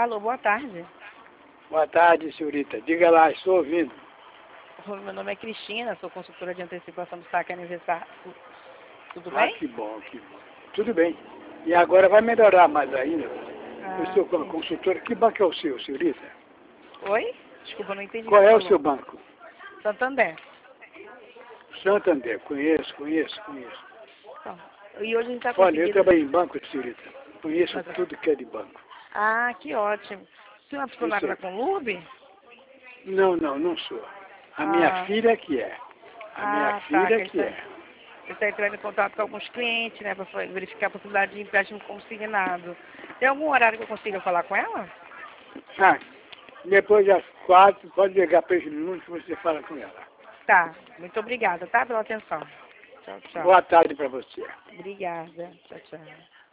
Alô, boa tarde. Boa tarde, senhorita. Diga lá, estou ouvindo. Meu nome é Cristina, sou consultora de antecipação do saque aniversário. Tudo Ah, bem? que bom, que bom. Tudo bem. E agora vai melhorar mais ainda. Eu estou com a Sim. consultora. Que banco é o seu, senhorita? Oi? Desculpa, não entendi Qual o que é você o seu falou. banco? Santander. Santander. Conheço. Então, e hoje a gente está Olha, eu conseguindo... trabalho em banco, senhorita. Conheço Mas- tudo que é de banco. Ah, que ótimo. Você é uma Eu funcionária sei. da Conlube? Não sou. A minha Ah, filha que é. A minha tá. filha Que que é. ele está entrando em contato com alguns clientes, né, para verificar a possibilidade de empréstimo consignado. Tem algum horário que eu consiga falar com ela? Ah, depois das 4, pode ligar para esse número que você fala com ela. Tá. Muito obrigada, tá, pela atenção. Tchau, tchau. Boa tarde para você. Obrigada. Tchau, tchau.